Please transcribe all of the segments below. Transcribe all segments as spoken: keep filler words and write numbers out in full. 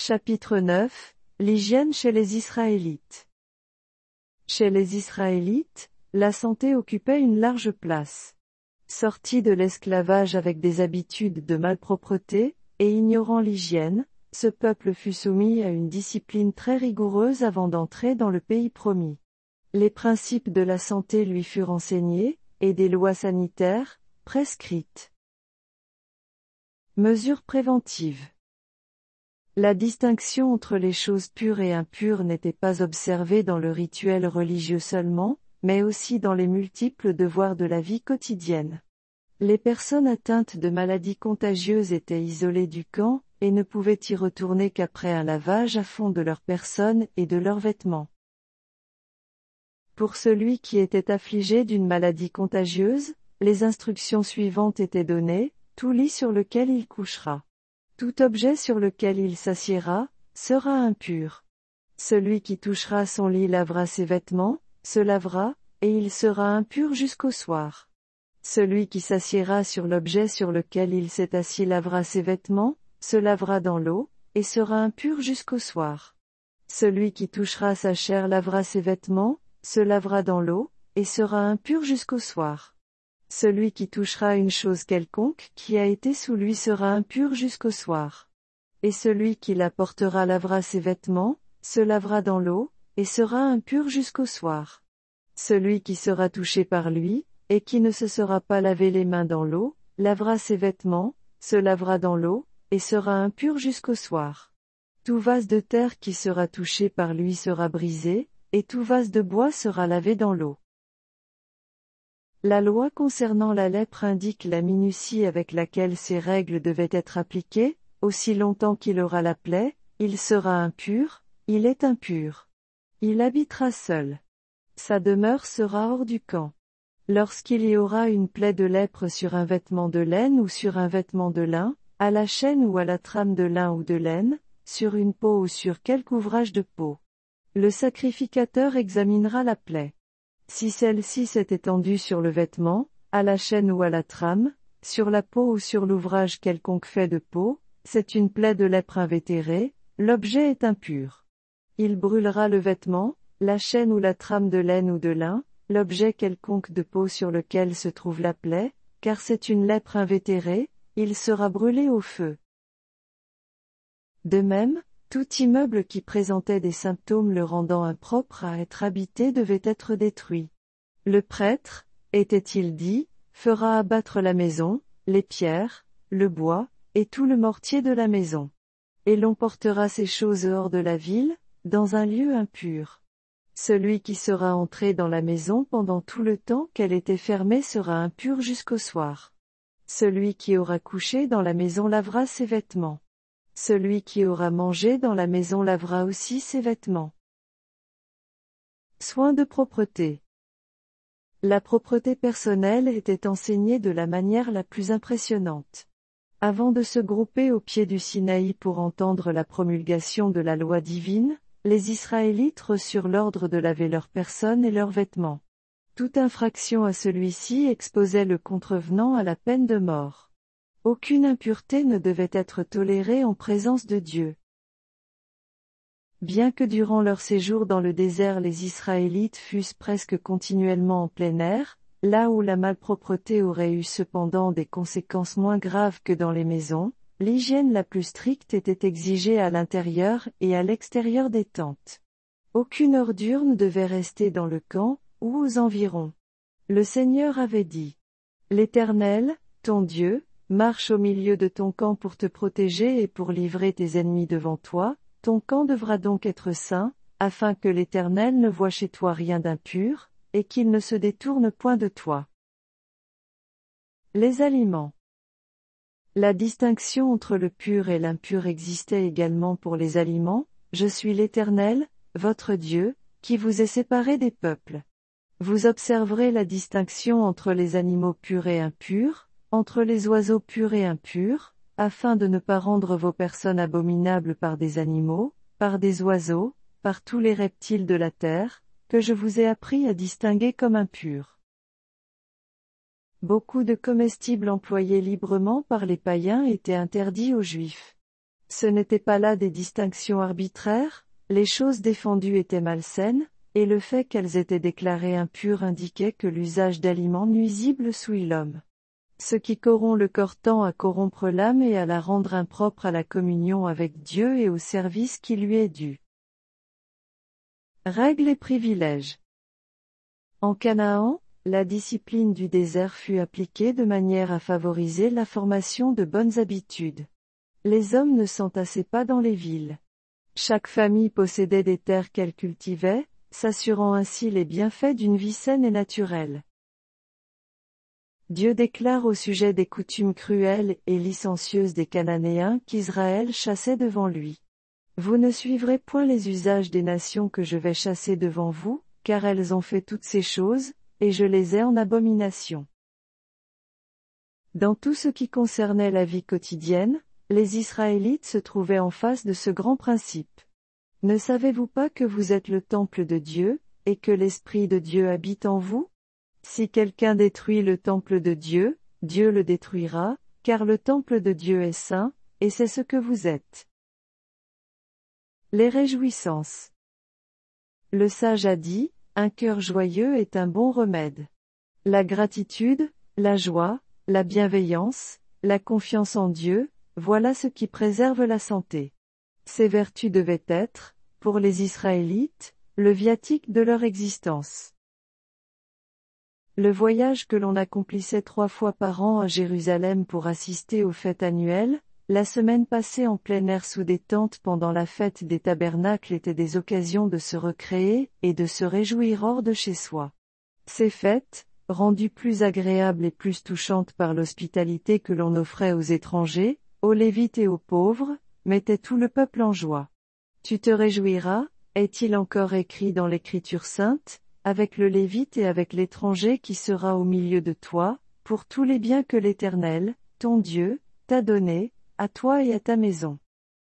Chapitre neuf. L'hygiène chez les Israélites. Chez les Israélites, la santé occupait une large place. Sorti de l'esclavage avec des habitudes de malpropreté, et ignorant l'hygiène, ce peuple fut soumis à une discipline très rigoureuse avant d'entrer dans le pays promis. Les principes de la santé lui furent enseignés, et des lois sanitaires, prescrites. Mesures préventives. La distinction entre les choses pures et impures n'était pas observée dans le rituel religieux seulement, mais aussi dans les multiples devoirs de la vie quotidienne. Les personnes atteintes de maladies contagieuses étaient isolées du camp, et ne pouvaient y retourner qu'après un lavage à fond de leur personne et de leurs vêtements. Pour celui qui était affligé d'une maladie contagieuse, les instructions suivantes étaient données: tout lit sur lequel il couchera, tout objet sur lequel il s'assiera, sera impur. Celui qui touchera son lit lavera ses vêtements, se lavera, et il sera impur jusqu'au soir. Celui qui s'assiera sur l'objet sur lequel il s'est assis lavera ses vêtements, se lavera dans l'eau, et sera impur jusqu'au soir. Celui qui touchera sa chair lavera ses vêtements, se lavera dans l'eau, et sera impur jusqu'au soir. Celui qui touchera une chose quelconque qui a été sous lui sera impur jusqu'au soir. Et celui qui la portera lavera ses vêtements, se lavera dans l'eau, et sera impur jusqu'au soir. Celui qui sera touché par lui, et qui ne se sera pas lavé les mains dans l'eau, lavera ses vêtements, se lavera dans l'eau, et sera impur jusqu'au soir. Tout vase de terre qui sera touché par lui sera brisé, et tout vase de bois sera lavé dans l'eau. La loi concernant la lèpre indique la minutie avec laquelle ces règles devaient être appliquées: aussi longtemps qu'il aura la plaie, il sera impur, il est impur. Il habitera seul. Sa demeure sera hors du camp. Lorsqu'il y aura une plaie de lèpre sur un vêtement de laine ou sur un vêtement de lin, à la chaîne ou à la trame de lin ou de laine, sur une peau ou sur quelque ouvrage de peau, le sacrificateur examinera la plaie. Si celle-ci s'est étendue sur le vêtement, à la chaîne ou à la trame, sur la peau ou sur l'ouvrage quelconque fait de peau, c'est une plaie de lèpre invétérée, l'objet est impur. Il brûlera le vêtement, la chaîne ou la trame de laine ou de lin, l'objet quelconque de peau sur lequel se trouve la plaie, car c'est une lèpre invétérée, il sera brûlé au feu. De même, tout immeuble qui présentait des symptômes le rendant impropre à être habité devait être détruit. Le prêtre, était-il dit, fera abattre la maison, les pierres, le bois, et tout le mortier de la maison. Et l'on portera ces choses hors de la ville, dans un lieu impur. Celui qui sera entré dans la maison pendant tout le temps qu'elle était fermée sera impur jusqu'au soir. Celui qui aura couché dans la maison lavera ses vêtements. Celui qui aura mangé dans la maison lavera aussi ses vêtements. Soins de propreté. La propreté personnelle était enseignée de la manière la plus impressionnante. Avant de se grouper au pied du Sinaï pour entendre la promulgation de la loi divine, les Israélites reçurent l'ordre de laver leur personne et leurs vêtements. Toute infraction à celui-ci exposait le contrevenant à la peine de mort. Aucune impureté ne devait être tolérée en présence de Dieu. Bien que durant leur séjour dans le désert les Israélites fussent presque continuellement en plein air, là où la malpropreté aurait eu cependant des conséquences moins graves que dans les maisons, l'hygiène la plus stricte était exigée à l'intérieur et à l'extérieur des tentes. Aucune ordure ne devait rester dans le camp, ou aux environs. Le Seigneur avait dit: L'Éternel, ton Dieu, marche au milieu de ton camp pour te protéger et pour livrer tes ennemis devant toi, ton camp devra donc être saint, afin que l'Éternel ne voie chez toi rien d'impur, et qu'il ne se détourne point de toi. Les aliments. La distinction entre le pur et l'impur existait également pour les aliments: je suis l'Éternel, votre Dieu, qui vous ai séparés des peuples. Vous observerez la distinction entre les animaux purs et impurs, entre les oiseaux purs et impurs, afin de ne pas rendre vos personnes abominables par des animaux, par des oiseaux, par tous les reptiles de la terre, que je vous ai appris à distinguer comme impurs. Beaucoup de comestibles employés librement par les païens étaient interdits aux Juifs. Ce n'était pas là des distinctions arbitraires, les choses défendues étaient malsaines, et le fait qu'elles étaient déclarées impures indiquait que l'usage d'aliments nuisibles souille l'homme. Ce qui corrompt le corps tend à corrompre l'âme et à la rendre impropre à la communion avec Dieu et au service qui lui est dû. Règles et privilèges. En Canaan, la discipline du désert fut appliquée de manière à favoriser la formation de bonnes habitudes. Les hommes ne s'entassaient pas dans les villes. Chaque famille possédait des terres qu'elle cultivait, s'assurant ainsi les bienfaits d'une vie saine et naturelle. Dieu déclare au sujet des coutumes cruelles et licencieuses des Cananéens qu'Israël chassait devant lui. Vous ne suivrez point les usages des nations que je vais chasser devant vous, car elles ont fait toutes ces choses, et je les ai en abomination. Dans tout ce qui concernait la vie quotidienne, les Israélites se trouvaient en face de ce grand principe. Ne savez-vous pas que vous êtes le temple de Dieu, et que l'Esprit de Dieu habite en vous? Si quelqu'un détruit le temple de Dieu, Dieu le détruira, car le temple de Dieu est saint, et c'est ce que vous êtes. Les réjouissances. Le sage a dit, un cœur joyeux est un bon remède. La gratitude, la joie, la bienveillance, la confiance en Dieu, voilà ce qui préserve la santé. Ces vertus devaient être, pour les Israélites, le viatique de leur existence. Le voyage que l'on accomplissait trois fois par an à Jérusalem pour assister aux fêtes annuelles, la semaine passée en plein air sous des tentes pendant la fête des tabernacles étaient des occasions de se recréer et de se réjouir hors de chez soi. Ces fêtes, rendues plus agréables et plus touchantes par l'hospitalité que l'on offrait aux étrangers, aux Lévites et aux pauvres, mettaient tout le peuple en joie. Tu te réjouiras, est-il encore écrit dans l'Écriture sainte, avec le Lévite et avec l'étranger qui sera au milieu de toi, pour tous les biens que l'Éternel, ton Dieu, t'a donnés, à toi et à ta maison.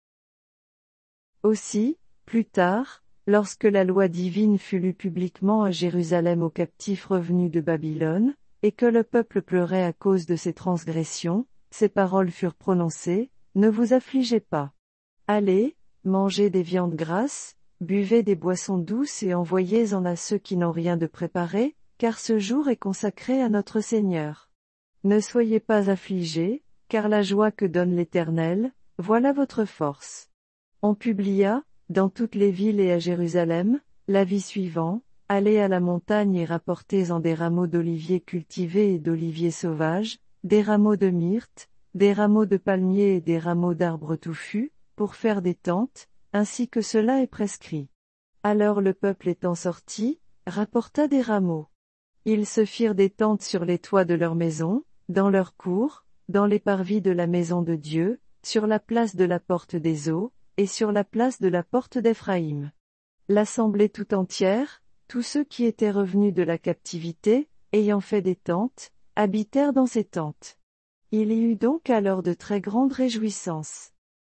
Aussi, plus tard, lorsque la loi divine fut lue publiquement à Jérusalem aux captifs revenus de Babylone, et que le peuple pleurait à cause de ses transgressions, ces paroles furent prononcées, ne vous affligez pas. Allez, mangez des viandes grasses, buvez des boissons douces et envoyez-en à ceux qui n'ont rien de préparé, car ce jour est consacré à notre Seigneur. Ne soyez pas affligés, car la joie que donne l'Éternel, voilà votre force. On publia, dans toutes les villes et à Jérusalem, l'avis suivant, allez à la montagne et rapportez-en des rameaux d'oliviers cultivés et d'oliviers sauvages, des rameaux de myrte, des rameaux de palmiers et des rameaux d'arbres touffus, pour faire des tentes, ainsi que cela est prescrit. Alors le peuple étant sorti, rapporta des rameaux. Ils se firent des tentes sur les toits de leurs maisons, dans leurs cours, dans les parvis de la maison de Dieu, sur la place de la porte des eaux, et sur la place de la porte d'Éphraïm. L'assemblée tout entière, tous ceux qui étaient revenus de la captivité, ayant fait des tentes, habitèrent dans ces tentes. Il y eut donc alors de très grandes réjouissances.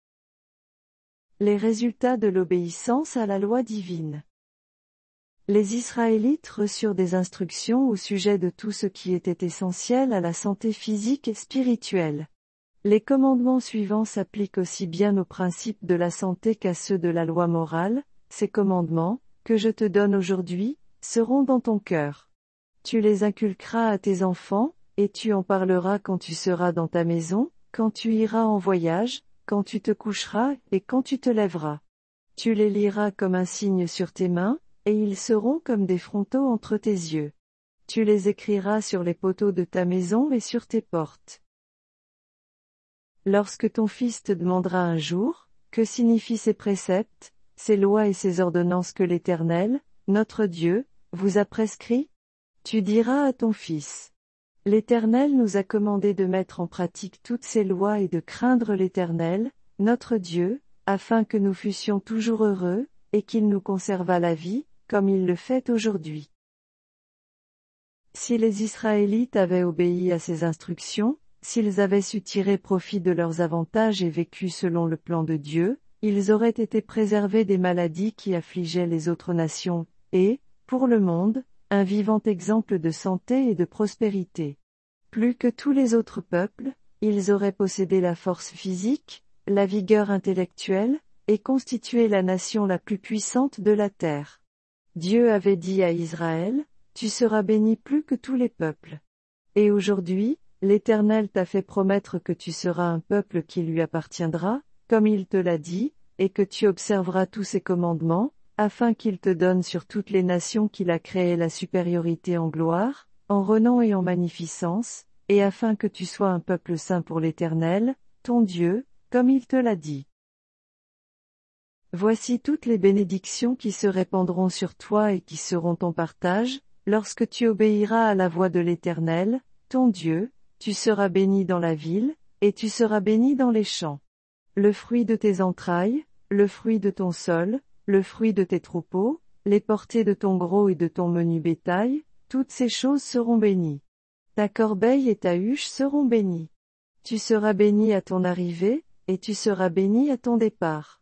Les résultats de l'obéissance à la loi divine. Les Israélites reçurent des instructions au sujet de tout ce qui était essentiel à la santé physique et spirituelle. Les commandements suivants s'appliquent aussi bien aux principes de la santé qu'à ceux de la loi morale. Ces commandements, que je te donne aujourd'hui, seront dans ton cœur. Tu les inculqueras à tes enfants, et tu en parleras quand tu seras dans ta maison, quand tu iras en voyage, quand tu te coucheras et quand tu te lèveras. Tu les liras comme un signe sur tes mains, et ils seront comme des frontaux entre tes yeux. Tu les écriras sur les poteaux de ta maison et sur tes portes. Lorsque ton fils te demandera un jour, que signifient ces préceptes, ces lois et ces ordonnances que l'Éternel, notre Dieu, vous a prescrits? Tu diras à ton fils. L'Éternel nous a commandé de mettre en pratique toutes ces lois et de craindre l'Éternel, notre Dieu, afin que nous fussions toujours heureux, et qu'il nous conservât la vie, comme il le fait aujourd'hui. Si les Israélites avaient obéi à ces instructions, s'ils avaient su tirer profit de leurs avantages et vécu selon le plan de Dieu, ils auraient été préservés des maladies qui affligeaient les autres nations, et, pour le monde, un vivant exemple de santé et de prospérité. Plus que tous les autres peuples, ils auraient possédé la force physique, la vigueur intellectuelle, et constituer la nation la plus puissante de la terre. Dieu avait dit à Israël, « Tu seras béni plus que tous les peuples. » Et aujourd'hui, l'Éternel t'a fait promettre que tu seras un peuple qui lui appartiendra, comme il te l'a dit, et que tu observeras tous ses commandements, afin qu'il te donne sur toutes les nations qu'il a créées la supériorité en gloire, en renom et en magnificence, et afin que tu sois un peuple saint pour l'Éternel, ton Dieu, comme il te l'a dit. Voici toutes les bénédictions qui se répandront sur toi et qui seront ton partage, lorsque tu obéiras à la voix de l'Éternel, ton Dieu, tu seras béni dans la ville, et tu seras béni dans les champs. Le fruit de tes entrailles, le fruit de ton sol, le fruit de tes troupeaux, les portées de ton gros et de ton menu bétail, toutes ces choses seront bénies. Ta corbeille et ta huche seront bénies. Tu seras béni à ton arrivée, et tu seras béni à ton départ.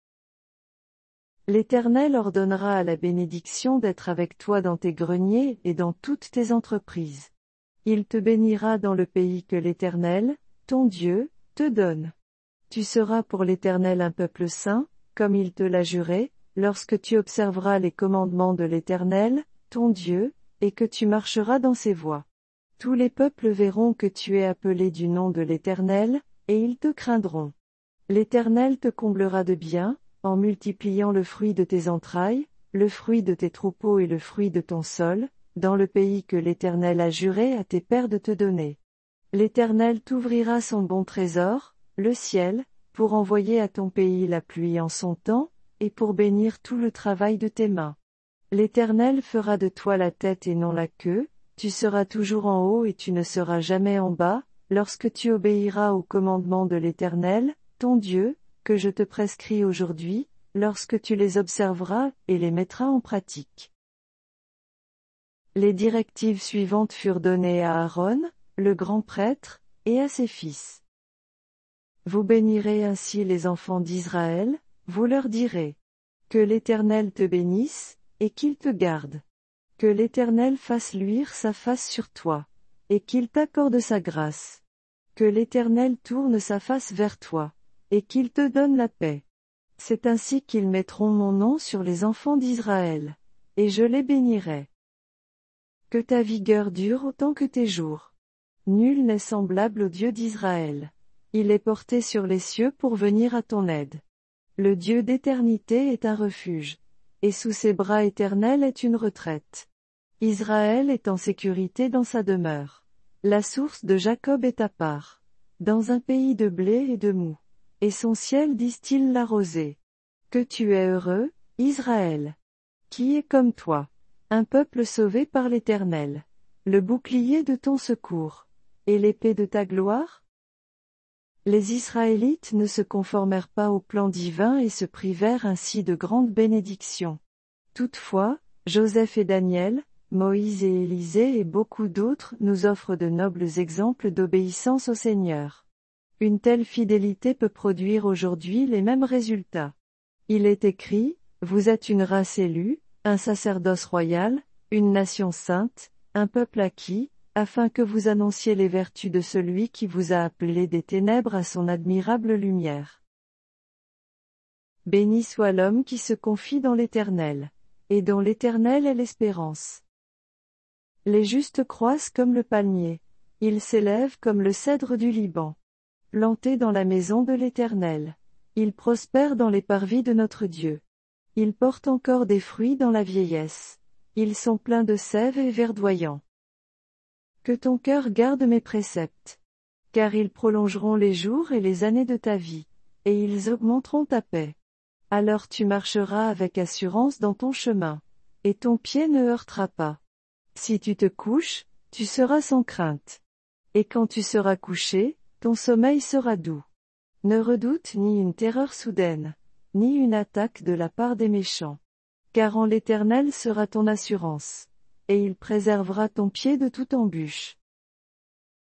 L'Éternel ordonnera à la bénédiction d'être avec toi dans tes greniers et dans toutes tes entreprises. Il te bénira dans le pays que l'Éternel, ton Dieu, te donne. Tu seras pour l'Éternel un peuple saint, comme il te l'a juré, lorsque tu observeras les commandements de l'Éternel, ton Dieu, et que tu marcheras dans ses voies. Tous les peuples verront que tu es appelé du nom de l'Éternel, et ils te craindront. L'Éternel te comblera de biens, en multipliant le fruit de tes entrailles, le fruit de tes troupeaux et le fruit de ton sol, dans le pays que l'Éternel a juré à tes pères de te donner. L'Éternel t'ouvrira son bon trésor, le ciel, pour envoyer à ton pays la pluie en son temps, et pour bénir tout le travail de tes mains. L'Éternel fera de toi la tête et non la queue, tu seras toujours en haut et tu ne seras jamais en bas, lorsque tu obéiras aux commandements de l'Éternel, ton Dieu, que je te prescris aujourd'hui, lorsque tu les observeras et les mettras en pratique. Les directives suivantes furent données à Aaron, le grand prêtre, et à ses fils. Vous bénirez ainsi les enfants d'Israël, vous leur direz. Que l'Éternel te bénisse, et qu'il te garde. Que l'Éternel fasse luire sa face sur toi, et qu'il t'accorde sa grâce. Que l'Éternel tourne sa face vers toi, et qu'il te donne la paix. C'est ainsi qu'ils mettront mon nom sur les enfants d'Israël, et je les bénirai. Que ta vigueur dure autant que tes jours. Nul n'est semblable au Dieu d'Israël. Il est porté sur les cieux pour venir à ton aide. Le Dieu d'éternité est un refuge, et sous ses bras éternels est une retraite. Israël est en sécurité dans sa demeure. La source de Jacob est à part, dans un pays de blé et de moût. Et son ciel distille la rosée. Que tu es heureux, Israël. Qui est comme toi? Un peuple sauvé par l'Éternel. Le bouclier de ton secours. Et l'épée de ta gloire? Les Israélites ne se conformèrent pas au plan divin et se privèrent ainsi de grandes bénédictions. Toutefois, Joseph et Daniel, Moïse et Élisée et beaucoup d'autres nous offrent de nobles exemples d'obéissance au Seigneur. Une telle fidélité peut produire aujourd'hui les mêmes résultats. Il est écrit, vous êtes une race élue, un sacerdoce royal, une nation sainte, un peuple acquis, afin que vous annonciez les vertus de celui qui vous a appelé des ténèbres à son admirable lumière. Béni soit l'homme qui se confie dans l'Éternel, et dont l'Éternel est l'espérance. Les justes croissent comme le palmier, ils s'élèvent comme le cèdre du Liban. Plantés dans la maison de l'Éternel. Ils prospèrent dans les parvis de notre Dieu. Ils portent encore des fruits dans la vieillesse. Ils sont pleins de sève et verdoyants. Que ton cœur garde mes préceptes. Car ils prolongeront les jours et les années de ta vie. Et ils augmenteront ta paix. Alors tu marcheras avec assurance dans ton chemin. Et ton pied ne heurtera pas. Si tu te couches, tu seras sans crainte. Et quand tu seras couché, ton sommeil sera doux. Ne redoute ni une terreur soudaine, ni une attaque de la part des méchants. Car en l'Éternel sera ton assurance, et il préservera ton pied de toute embûche.